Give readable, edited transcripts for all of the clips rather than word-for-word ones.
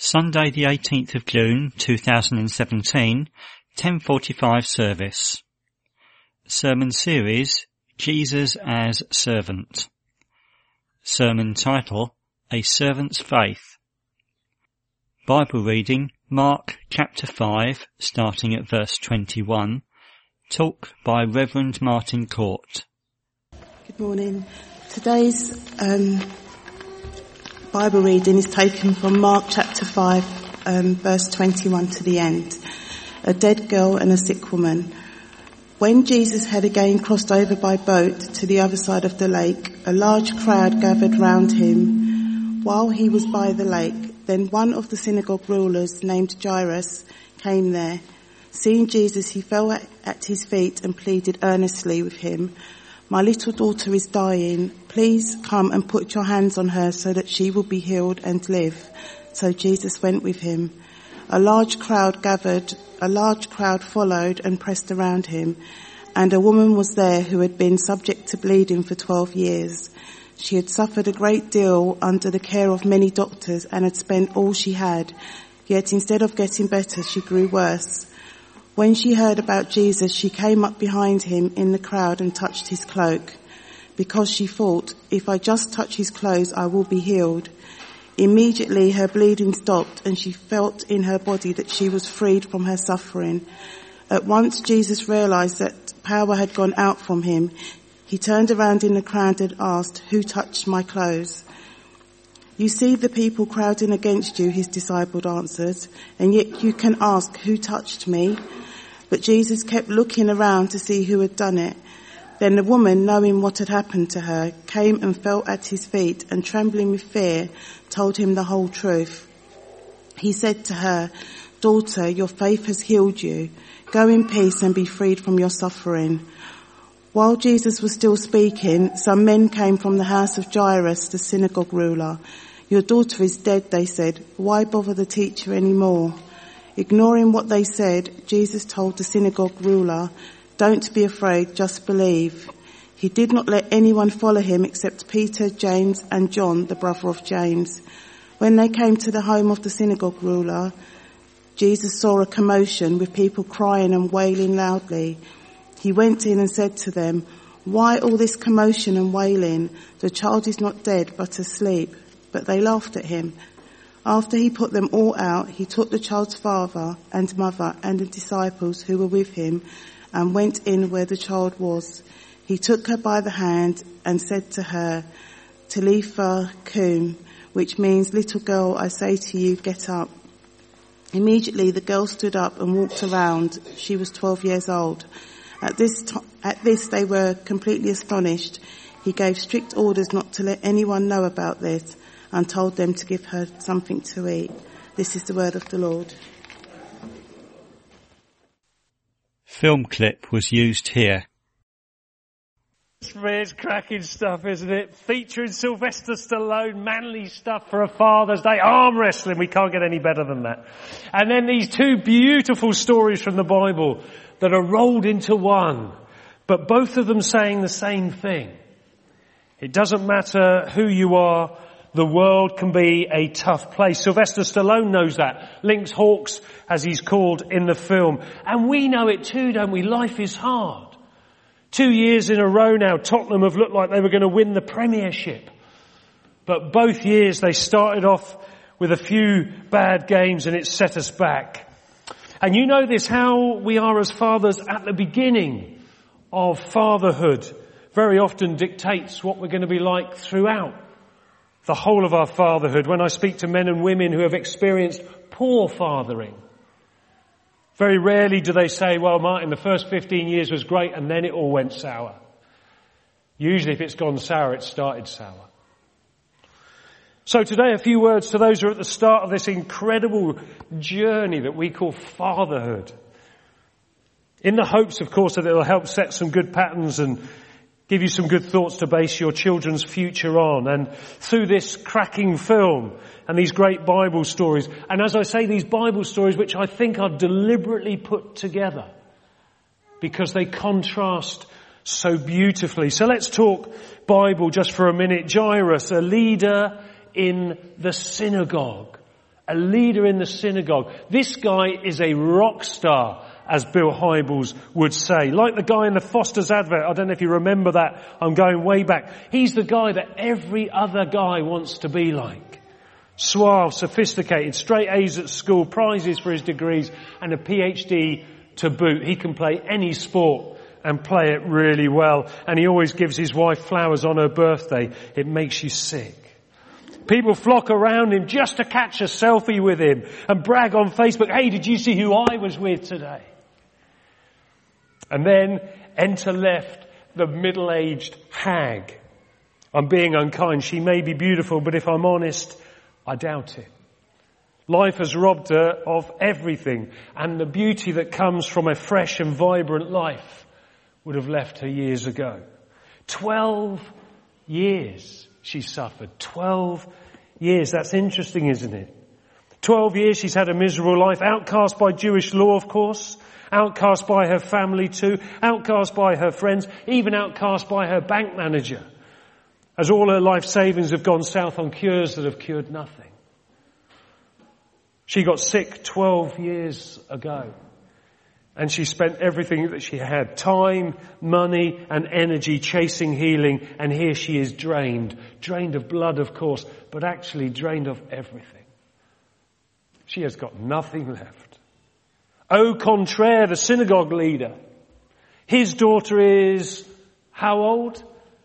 Sunday the 18th of June 2017, 10:45 service. Sermon series, Jesus as Servant. Sermon title, A Servant's Faith. Bible reading, Mark chapter 5, starting at verse 21. Talk by Reverend Martin Court. Good morning. Today's Bible reading is taken from Mark chapter 5, verse 21 to the end. A dead girl and a sick woman. When Jesus had again crossed over by boat to the other side of the lake, a large crowd gathered round him. While he was by the lake, then one of the synagogue rulers named Jairus came there. Seeing Jesus, he fell at his feet and pleaded earnestly with him. "My little daughter is dying. Please come and put your hands on her so that she will be healed and live." So Jesus went with him. A large crowd followed and pressed around him. And a woman was there who had been subject to bleeding for 12 years. She had suffered a great deal under the care of many doctors and had spent all she had. Yet instead of getting better, she grew worse. When she heard about Jesus, she came up behind him in the crowd and touched his cloak, because she thought, "If I just touch his clothes, I will be healed." Immediately her bleeding stopped and she felt in her body that she was freed from her suffering. At once Jesus realized that power had gone out from him. He turned around in the crowd and asked, "Who touched my clothes?" "You see the people crowding against you," his disciple answered, "and yet you can ask, 'Who touched me?'" But Jesus kept looking around to see who had done it. Then the woman, knowing what had happened to her, came and fell at his feet and, trembling with fear, told him the whole truth. He said to her, "Daughter, your faith has healed you. Go in peace and be freed from your suffering." While Jesus was still speaking, some men came from the house of Jairus, the synagogue ruler. "Your daughter is dead," they said. "Why bother the teacher anymore?" Ignoring what they said, Jesus told the synagogue ruler, "Don't be afraid, just believe." He did not let anyone follow him except Peter, James, and John, the brother of James. When they came to the home of the synagogue ruler, Jesus saw a commotion with people crying and wailing loudly. He went in and said to them, "Why all this commotion and wailing? The child is not dead, but asleep." But they laughed at him. After he put them all out, he took the child's father and mother and the disciples who were with him and went in where the child was. He took her by the hand and said to her, "Talitha cum," which means, "Little girl, I say to you, get up." Immediately the girl stood up and walked around. She was 12 years old. At this they were completely astonished. He gave strict orders not to let anyone know about this and told them to give her something to eat. This is the word of the Lord. Film clip was used here. It's cracking stuff, isn't it? Featuring Sylvester Stallone, manly stuff for a Father's Day, arm wrestling. We can't get any better than that. And then these two beautiful stories from the Bible that are rolled into one, but both of them saying the same thing. It doesn't matter who you are, the world can be a tough place. Sylvester Stallone knows that. Lynx Hawks, as he's called in the film. And we know it too, don't we? Life is hard. 2 years in a row now, Tottenham have looked like they were going to win the Premiership. But both years they started off with a few bad games and it set us back. And you know this, how we are as fathers at the beginning of fatherhood very often dictates what we're going to be like throughout the whole of our fatherhood. When I speak to men and women who have experienced poor fathering, very rarely do they say, "Well, Martin, the first 15 years was great and then it all went sour." Usually if it's gone sour, it started sour. So today a few words to those who are at the start of this incredible journey that we call fatherhood. In the hopes, of course, that it will help set some good patterns and give you some good thoughts to base your children's future on. And through this cracking film and these great Bible stories, and as I say, these Bible stories which I think are deliberately put together because they contrast so beautifully. So let's talk Bible just for a minute. Jairus, a leader in the synagogue, a leader in the synagogue. This guy is a rock star, as Bill Hybels would say. Like the guy in the Foster's advert, I don't know if you remember that, I'm going way back. He's the guy that every other guy wants to be like. Suave, sophisticated, straight A's at school, prizes for his degrees, and a PhD to boot. He can play any sport and play it really well. And he always gives his wife flowers on her birthday. It makes you sick. People flock around him just to catch a selfie with him and brag on Facebook, hey, did you see who I was with today? And then enter left the middle-aged hag. I'm being unkind. She may be beautiful, but if I'm honest, I doubt it. Life has robbed her of everything, and the beauty that comes from a fresh and vibrant life would have left her years ago. 12 years she suffered. 12 years. That's interesting, isn't it? 12 years she's had a miserable life, outcast by Jewish law, of course, outcast by her family too, outcast by her friends, even outcast by her bank manager, as all her life savings have gone south on cures that have cured nothing. She got sick 12 years ago, and she spent everything that she had, time, money and energy chasing healing, and here she is drained of blood, of course, but actually drained of everything. She has got nothing left. Au contraire, the synagogue leader, his daughter is how old?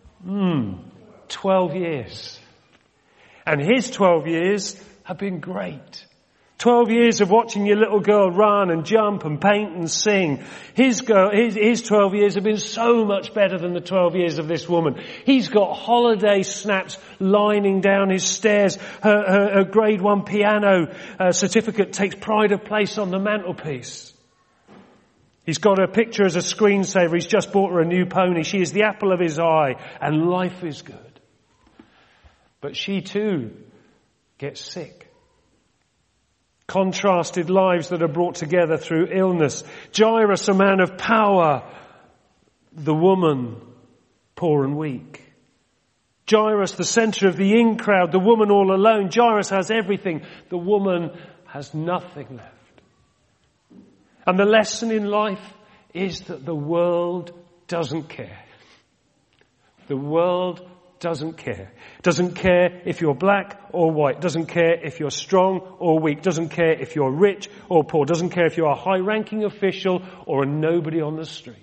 12 years. And his 12 years have been great. 12 years of watching your little girl run and jump and paint and sing. His 12 years have been so much better than the 12 years of this woman. He's got holiday snaps lining down his stairs. Her grade 1 piano certificate takes pride of place on the mantelpiece. He's got her picture as a screensaver. He's just bought her a new pony. She is the apple of his eye, and life is good. But she too gets sick. Contrasted lives that are brought together through illness. Jairus, a man of power. The woman, poor and weak. Jairus, the centre of the in crowd. The woman all alone. Jairus has everything. The woman has nothing left. And the lesson in life is that the world doesn't care. The world doesn't care. Doesn't care if you're black or white. Doesn't care if you're strong or weak. Doesn't care if you're rich or poor. Doesn't care if you're a high-ranking official or a nobody on the street.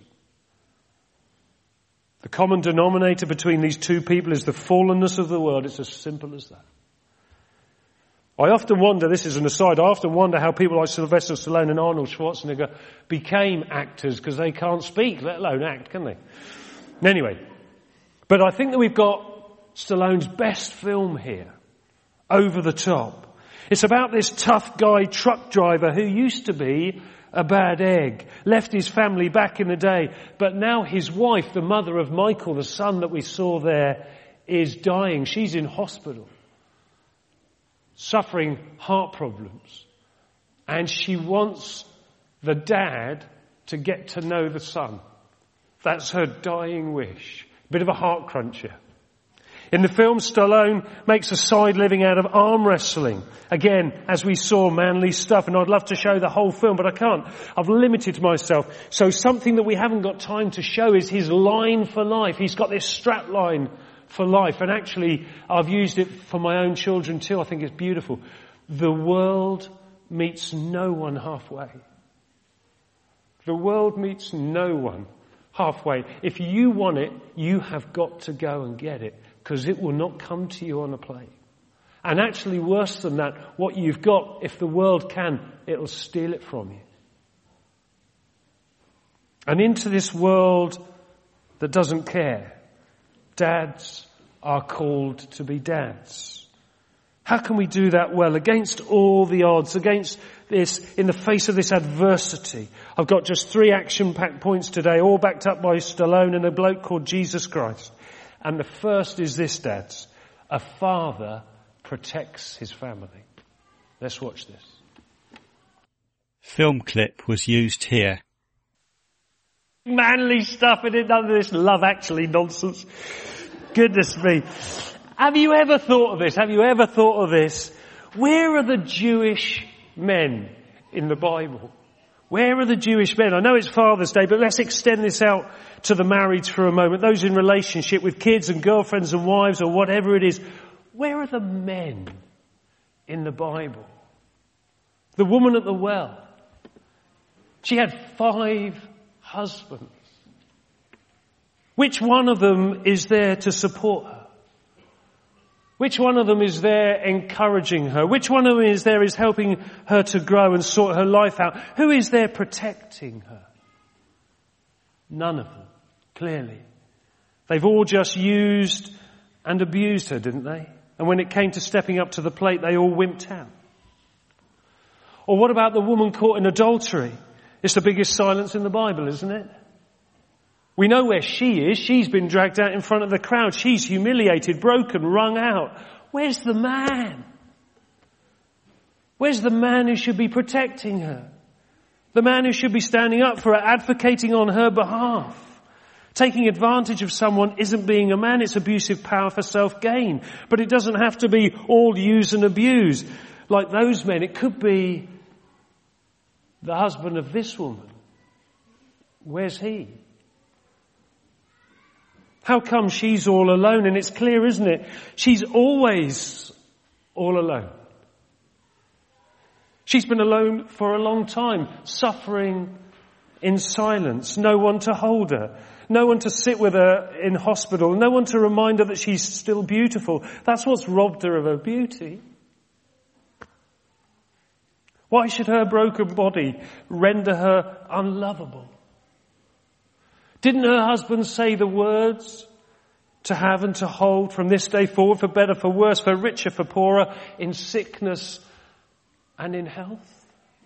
The common denominator between these two people is the fallenness of the world. It's as simple as that. I often wonder, this is an aside, I often wonder how people like Sylvester Stallone and Arnold Schwarzenegger became actors, because they can't speak, let alone act, can they? Anyway, but I think that we've got Stallone's best film here, Over the Top. It's about this tough guy truck driver who used to be a bad egg, left his family back in the day, but now his wife, the mother of Michael, the son that we saw there, is dying. She's in hospital, suffering heart problems, and she wants the dad to get to know the son. That's her dying wish. Bit of a heart cruncher. In the film, Stallone makes a side living out of arm wrestling. Again, as we saw, manly stuff, and I'd love to show the whole film, but I can't. I've limited myself. So something that we haven't got time to show is his line for life. He's got this strap line for life, and actually I've used it for my own children too. I think it's beautiful. The world meets no one halfway. The world meets no one halfway. If you want it, you have got to go and get it, because it will not come to you on a plane. And actually, worse than that, what you've got, if the world can, it'll steal it from you. And into this world that doesn't care, dads are called to be dads. How can we do that well against all the odds, against this, in the face of this adversity? I've got just 3 action-packed points today, all backed up by Stallone and a bloke called Jesus Christ. And the first is this, dads. A father protects his family. Let's watch this. Film clip was used here. Manly stuff in it, none of this Love Actually nonsense. Goodness me. Have you ever thought of this? Have you ever thought of this? Where are the Jewish men in the Bible? Where are the Jewish men? I know it's Father's Day, but let's extend this out to the marrieds for a moment. Those in relationship with kids and girlfriends and wives or whatever it is. Where are the men in the Bible? The woman at the well. She had 5 husbands. Which one of them is there to support her? Which one of them is there encouraging her? Which one of them is there is helping her to grow and sort her life out? Who is there protecting her? None of them, clearly. They've all just used and abused her, didn't they? And when it came to stepping up to the plate, they all wimped out. Or what about the woman caught in adultery? It's the biggest silence in the Bible, isn't it? We know where she is. She's been dragged out in front of the crowd. She's humiliated, broken, wrung out. Where's the man? Where's the man who should be protecting her? The man who should be standing up for her, advocating on her behalf. Taking advantage of someone isn't being a man. It's abusive power for self-gain. But it doesn't have to be all use and abuse. Like those men, it could be the husband of this woman. Where's he? How come she's all alone? And it's clear, isn't it? She's always all alone. She's been alone for a long time, suffering in silence. No one to hold her. No one to sit with her in hospital. No one to remind her that she's still beautiful. That's what's robbed her of her beauty. Why should her broken body render her unlovable? Didn't her husband say the words to have and to hold from this day forward, for better, for worse, for richer, for poorer, in sickness and in health?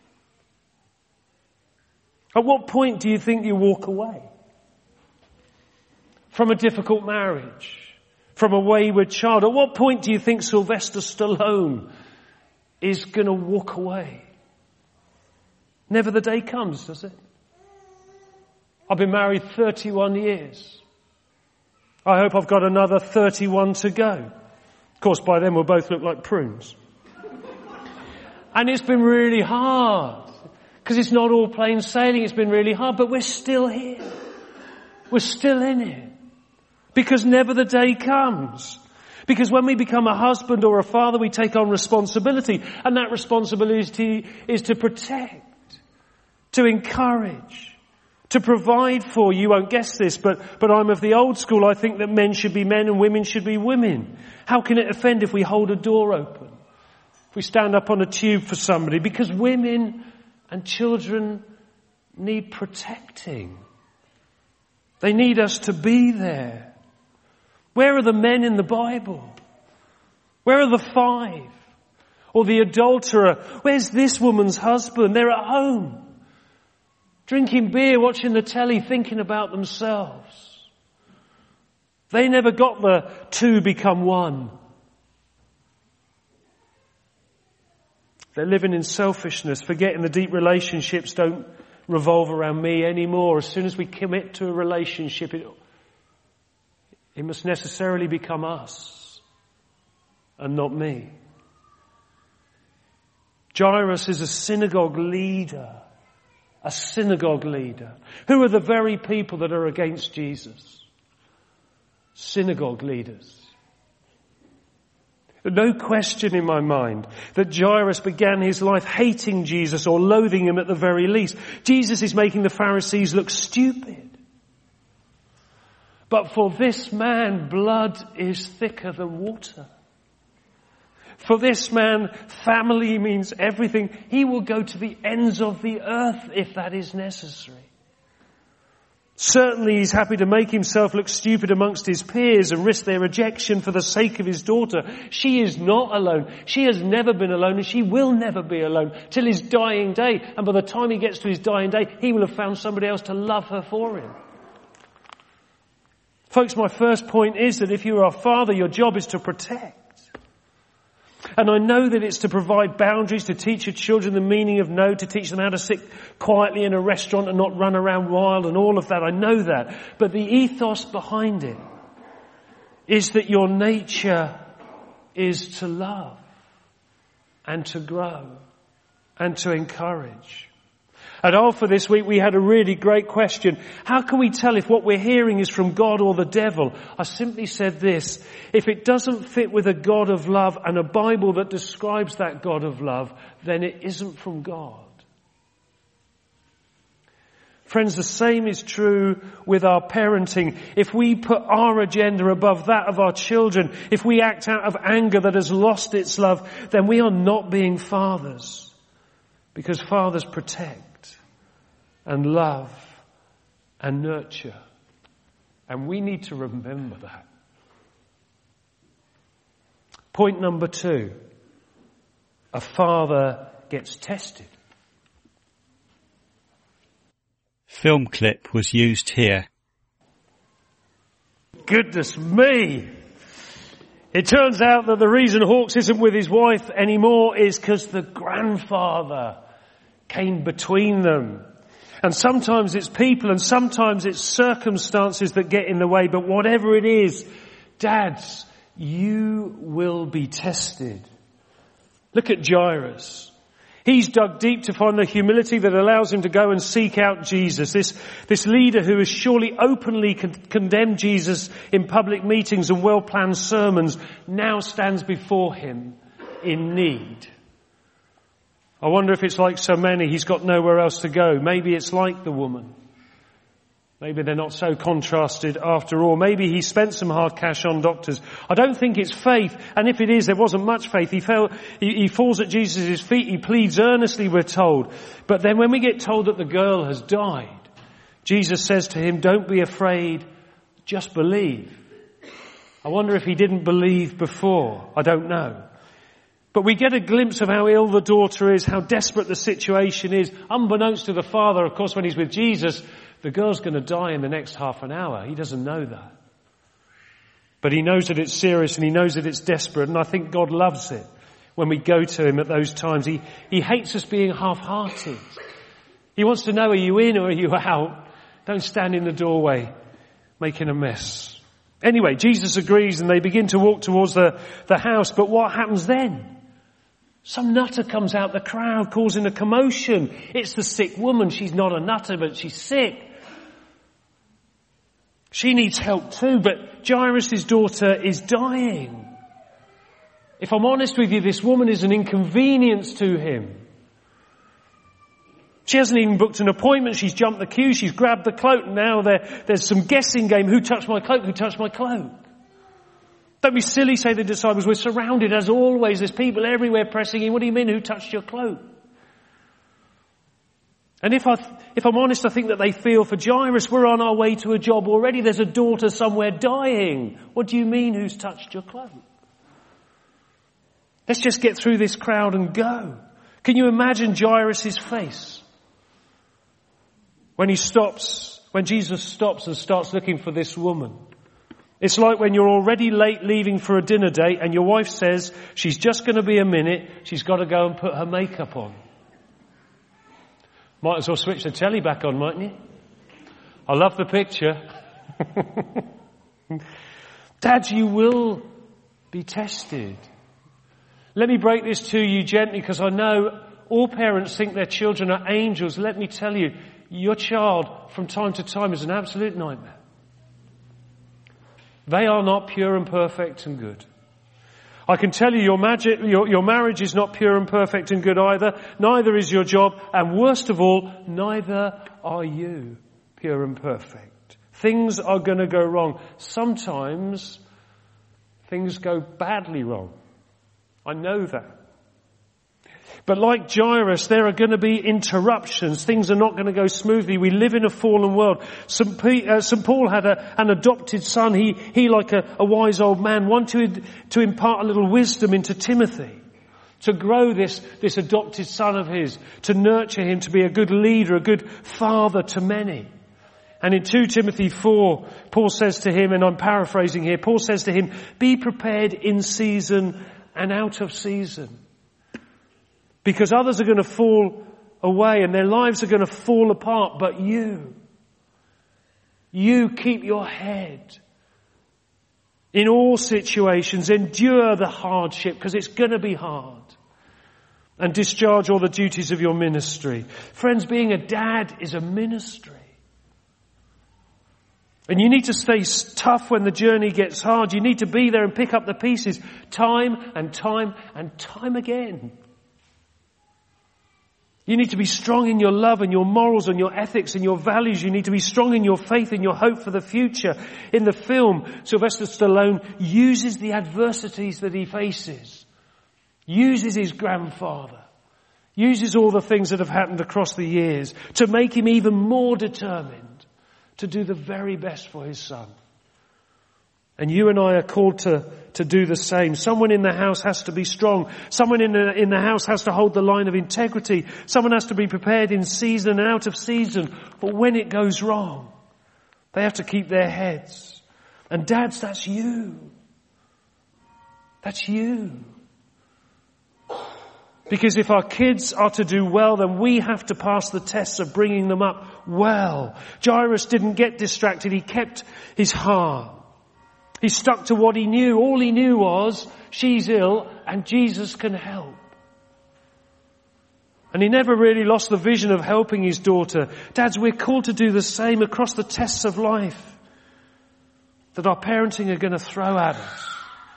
At what point do you think you walk away? From a difficult marriage? From a wayward child? At what point do you think Sylvester Stallone is going to walk away? Never the day comes, does it? I've been married 31 years. I hope I've got another 31 to go. Of course, by then we'll both look like prunes. And it's been really hard. Because it's not all plain sailing. It's been really hard. But we're still here. We're still in it. Because never the day comes. Because when we become a husband or a father, we take on responsibility. And that responsibility is to protect, to encourage, to provide for. You won't guess this, but I'm of the old school. I think that men should be men and women should be women. How can it offend if we hold a door open? If we stand up on a tube for somebody? Because women and children need protecting. They need us to be there. Where are the men in the Bible? Where are the 5? Or the adulterer? Where's this woman's husband? They're at home. Drinking beer, watching the telly, thinking about themselves. They never got the 2 become 1. They're living in selfishness, forgetting the deep relationships don't revolve around me anymore. As soon as we commit to a relationship, it must necessarily become us and not me. Jairus is a synagogue leader. A synagogue leader. Who are the very people that are against Jesus? Synagogue leaders. No question in my mind that Jairus began his life hating Jesus or loathing him at the very least. Jesus is making the Pharisees look stupid. But for this man, blood is thicker than water. For this man, family means everything. He will go to the ends of the earth if that is necessary. Certainly he's happy to make himself look stupid amongst his peers and risk their rejection for the sake of his daughter. She is not alone. She has never been alone and she will never be alone till his dying day. And by the time he gets to his dying day, he will have found somebody else to love her for him. Folks, my first point is that if you are a father, your job is to protect. And I know that it's to provide boundaries, to teach your children the meaning of no, to teach them how to sit quietly in a restaurant and not run around wild and all of that. I know that. But the ethos behind it is that your nature is to love and to grow and to encourage. At Alpha this week we had a really great question. How can we tell if what we're hearing is from God or the devil? I simply said this: if it doesn't fit with a God of love and a Bible that describes that God of love, then it isn't from God. Friends, the same is true with our parenting. If we put our agenda above that of our children, if we act out of anger that has lost its love, then we are not being fathers. Because fathers protect and love and nurture. And we need to remember that. Point number 2. A father gets tested. Film clip was used here. Goodness me! It turns out that the reason Hawks isn't with his wife anymore is because the grandfather came between them. And sometimes it's people and sometimes it's circumstances that get in the way. But whatever it is, dads, you will be tested. Look at Jairus. He's dug deep to find the humility that allows him to go and seek out Jesus. This leader who has surely openly condemned Jesus in public meetings and well-planned sermons now stands before him in need. I wonder if it's like so many, he's got nowhere else to go. Maybe it's like the woman. Maybe they're not so contrasted after all. Maybe he spent some hard cash on doctors. I don't think it's faith. And if it is, there wasn't much faith. He falls at Jesus' feet. He pleads earnestly, we're told. But then when we get told that the girl has died, Jesus says to him, don't be afraid, just believe. I wonder if he didn't believe before. I don't know. But we get a glimpse of how ill the daughter is, how desperate the situation is. Unbeknownst to the father, of course, when he's with Jesus, the girl's going to die in the next half an hour. He doesn't know that. But he knows that it's serious and he knows that it's desperate. And I think God loves it when we go to him at those times. He hates us being half-hearted. He wants to know, are you in or are you out? Don't stand in the doorway making a mess. Anyway, Jesus agrees and they begin to walk towards the house. But what happens then? Some nutter comes out the crowd causing a commotion. It's the sick woman. She's not a nutter, but she's sick. She needs help too, but Jairus' daughter is dying. If I'm honest with you, this woman is an inconvenience to him. She hasn't even booked an appointment. She's jumped the queue. She's grabbed the cloak. And now there's some guessing game. Who touched my cloak? Who touched my cloak? Don't be silly, say the disciples. We're surrounded as always. There's people everywhere pressing in. What do you mean? Who touched your cloak? And if I'm honest, I think that they feel for Jairus, we're on our way to a job already. There's a daughter somewhere dying. What do you mean, who's touched your cloak? Let's just get through this crowd and go. Can you imagine Jairus' face? When Jesus stops and starts looking for this woman. It's like when you're already late leaving for a dinner date and your wife says she's just going to be a minute, she's got to go and put her makeup on. Might as well switch the telly back on, mightn't you? I love the picture. Dads, you will be tested. Let me break this to you gently because I know all parents think their children are angels. Let me tell you, your child from time to time is an absolute nightmare. They are not pure and perfect and good. I can tell you your marriage is not pure and perfect and good either. Neither is your job. And worst of all, neither are you pure and perfect. Things are going to go wrong. Sometimes things go badly wrong. I know that. But like Jairus, there are going to be interruptions. Things are not going to go smoothly. We live in a fallen world. St. Paul had an adopted son. He like a wise old man, wanted to impart a little wisdom into Timothy, to grow this adopted son of his, to nurture him, to be a good leader, a good father to many. And in 2 Timothy 4, Paul says to him, and I'm paraphrasing here, Paul says to him, be prepared in season and out of season. Because others are going to fall away and their lives are going to fall apart. But you keep your head. In all situations, endure the hardship because it's going to be hard. and discharge all the duties of your ministry. Friends, being a dad is a ministry. And you need to stay tough when the journey gets hard. You need to be there and pick up the pieces time and time and time again. You need to be strong in your love and your morals and your ethics and your values. You need to be strong in your faith and your hope for the future. In the film, Sylvester Stallone uses the adversities that he faces, uses his grandfather, uses all the things that have happened across the years to make him even more determined to do the very best for his son. And you and I are called to do the same. Someone in the house has to be strong. Someone in the house has to hold the line of integrity. Someone has to be prepared in season and out of season. But when it goes wrong, they have to keep their heads. And dads, that's you. That's you. Because if our kids are to do well, then we have to pass the tests of bringing them up well. Jairus didn't get distracted. He kept his heart. He stuck to what he knew. All he knew was, she's ill and Jesus can help. And he never really lost the vision of helping his daughter. Dads, we're called to do the same across the tests of life that our parenting are going to throw at us.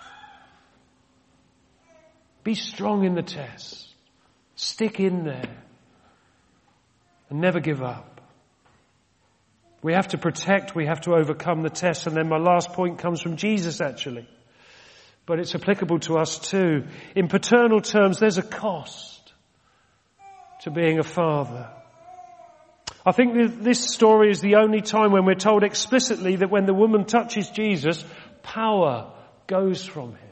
Be strong in the test. Stick in there. And never give up. We have to protect, we have to overcome the test. And then my last point comes from Jesus, actually. But it's applicable to us too. In paternal terms, there's a cost to being a father. I think this story is the only time when we're told explicitly that when the woman touches Jesus, power goes from him.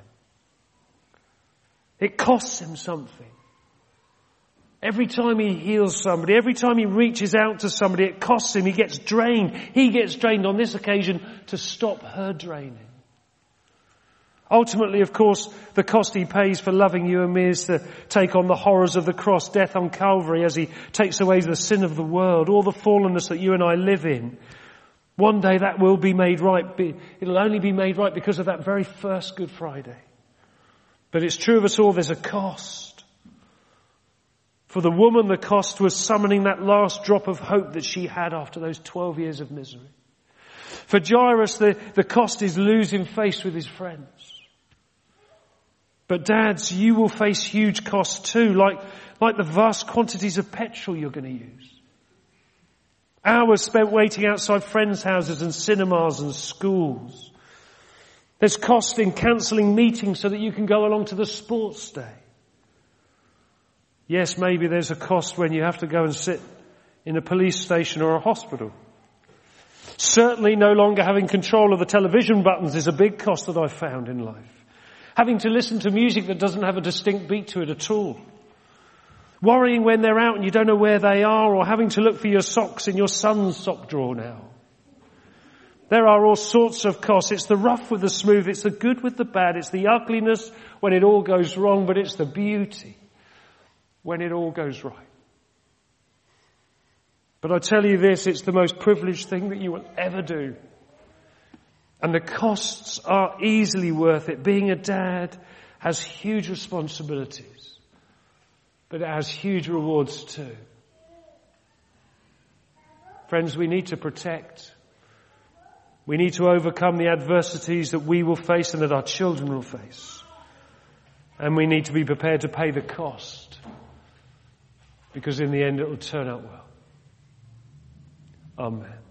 It costs him something. Every time he heals somebody, every time he reaches out to somebody, it costs him. He gets drained. He gets drained on this occasion to stop her draining. Ultimately, of course, the cost he pays for loving you and me is to take on the horrors of the cross, death on Calvary, as he takes away the sin of the world, all the fallenness that you and I live in. One day that will be made right. It'll only be made right because of that very first Good Friday. But it's true of us all, there's a cost. For the woman, the cost was summoning that last drop of hope that she had after those 12 years of misery. For Jairus, the cost is losing face with his friends. But dads, you will face huge costs too, like the vast quantities of petrol you're going to use. Hours spent waiting outside friends' houses and cinemas and schools. There's cost in cancelling meetings so that you can go along to the sports day. Yes, maybe there's a cost when you have to go and sit in a police station or a hospital. Certainly no longer having control of the television buttons is a big cost that I've found in life. Having to listen to music that doesn't have a distinct beat to it at all. Worrying when they're out and you don't know where they are, or having to look for your socks in your son's sock drawer now. There are all sorts of costs. It's the rough with the smooth. It's the good with the bad. It's the ugliness when it all goes wrong, but it's the beauty when it all goes right. But I tell you this, it's the most privileged thing that you will ever do. And the costs are easily worth it. Being a dad has huge responsibilities, but it has huge rewards too. Friends, we need to protect. We need to overcome the adversities that we will face and that our children will face. And we need to be prepared to pay the cost, because in the end it will turn out well. Amen.